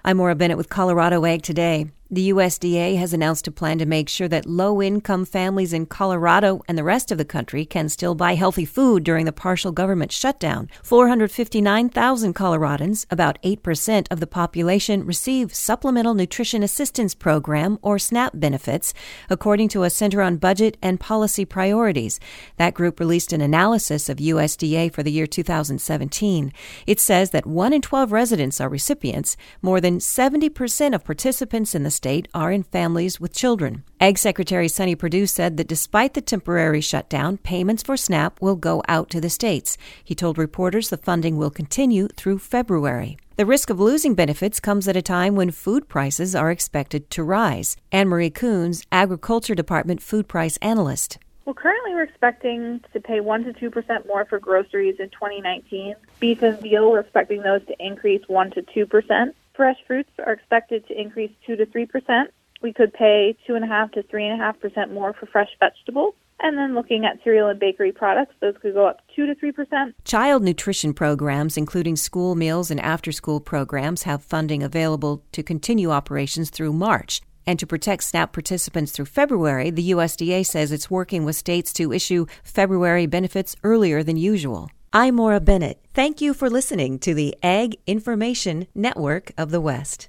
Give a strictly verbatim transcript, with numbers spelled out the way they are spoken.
I'm Maura Bennett with Colorado Ag Today. The U S D A has announced a plan to make sure that low-income families in Colorado and the rest of the country can still buy healthy food during the partial government shutdown. four hundred fifty-nine thousand Coloradans, about eight percent of the population, receive Supplemental Nutrition Assistance Program, or SNAP benefits, according to a Center on Budget and Policy Priorities. That group released an analysis of U S D A for the year two thousand seventeen. It says that one in twelve residents are recipients. More than seventy percent of participants in the state are in families with children. Ag Secretary Sonny Perdue said that despite the temporary shutdown, payments for SNAP will go out to the states. He told reporters the funding will continue through February. The risk of losing benefits comes at a time when food prices are expected to rise. Anne-Marie Coons, Agriculture Department food price analyst. Well, currently we're expecting to pay one to two percent more for groceries in twenty nineteen. Beef and veal, we're expecting those to increase one to two percent. Fresh fruits are expected to increase two to three percent. We could pay two point five to three point five percent more for fresh vegetables. And then looking at cereal and bakery products, those could go up two to three percent. Child nutrition programs, including school meals and after-school programs, have funding available to continue operations through March. And to protect SNAP participants through February, the U S D A says it's working with states to issue February benefits earlier than usual. I'm Maura Bennett. Thank you for listening to the Ag Information Network of the West.